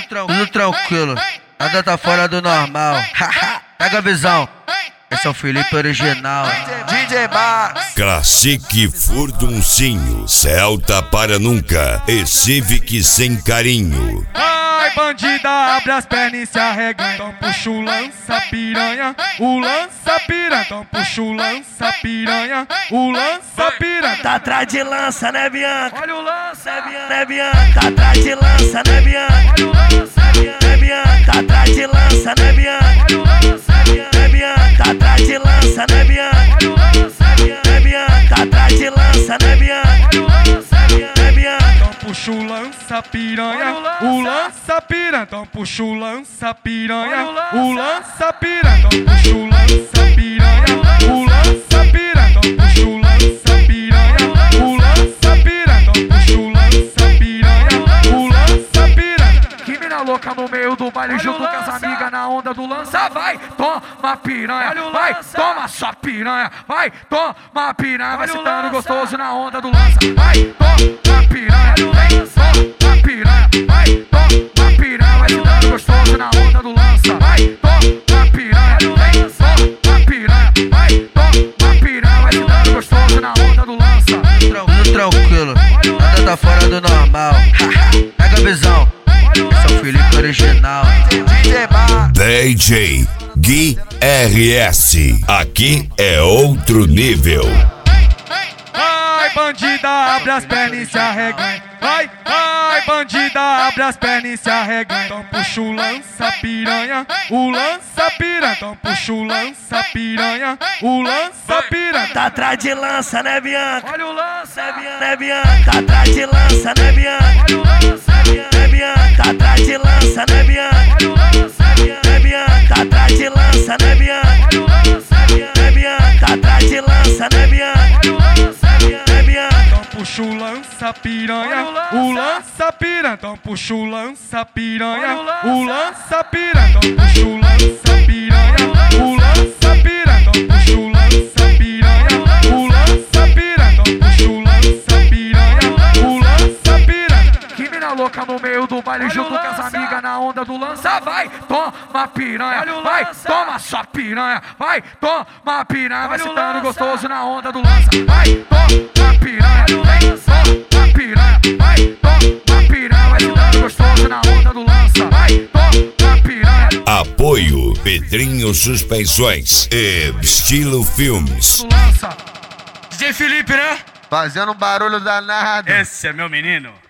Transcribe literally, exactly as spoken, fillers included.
tudo tranquilo, nada tá fora do normal. Pega a visão, esse é o Felipe original. D J Max, Classic Furduncinho, Celta para nunca e Civic sem carinho. Ai, bandida, abre as pernas e se arrega. Então puxa o lança piranha, o lança piranha. Então puxa o lança piranha, o lança piranha. tá atrás de lança, né, Bianca? Olha o lança, Né, Bianca? Tá atrás de lança, né, Bianca? olha o lança, Né, Bianca? Tá atrás de lança, né, Bianca? olha o lança, Né, Bianca? Tá atrás de lança, né, Bianca? olha o lança, Né, Bianca? Tá atrás de lança, né, Bianca? olha o lança. Né, Bianca? Então puxa o lança piranha, o lança piranha. Então puxa o lança piranha, o lança piranha. Então puxa o lança piranha, o lança piranha. Então puxa o lança piranha, o lança piranha. Então puxa o lança piranha, o lança piranha. Que mina louca no meio do baile junto com as amigas na onda do lança. Vai, toma piranha, vai, toma sua piranha, vai, toma piranha. Vai se dando gostoso na onda do lança. Vai, toma piranha, vem, toma piranha, vai, toma piranha. Vai se dando gostoso na onda do lança. Vai, toma piranha, vem, toma piranha, vai, toma piranha. Vai se dando gostoso na onda do lança. Tudo tranquilo, nada tá fora do normal. Pega a visão, esse é o Felipe original. D J Max, D J Gui R S, aqui é outro nível. Ai, bandida, abre as pernas e se arrega. Vai, ai, bandida, abre as pernas e se arrega. Então puxa o lança piranha, o lança piranha. Então puxa o lança piranha, o lança piranha. tá atrás de lança, né, Bianca? Olha o lança, Né, Bianca? Tá atrás de lança, né, Bianca? olha o lança, Né, Bianca? Tá atrás de lança, né, Bianca? olha o lança, Né, Bianca? Tá atrás de lança, né, Bianca? olha o lança, Né, Bianca? Tá atrás de lança, né, Bianca? olha o lança. Né, Bianca? Então puxa o lança piranha, o lança piranha. Então puxa o lança piranha, o lança piranha. Então puxa o lança piranha, o lança piranha. Então puxa o lança piranha, o lança piranha. Então puxa o lança piranha, o lança piranha. Que mina louca no meio do baile junto com as amigas na onda do lança. Vai, toma piranha, vai, toma sua piranha, vai, toma piranha. Vai se dando gostoso na onda do lança. Vai, toma piranha, vem, toma piranha, vai, toma piranha. Vai se dando gostoso na onda do lança. Vai, toma piranha. Apoio Pedrinho Suspensões e Estilo Filmes. Do lança. D J Felipe, né? Fazendo um barulho danado. Esse é meu menino.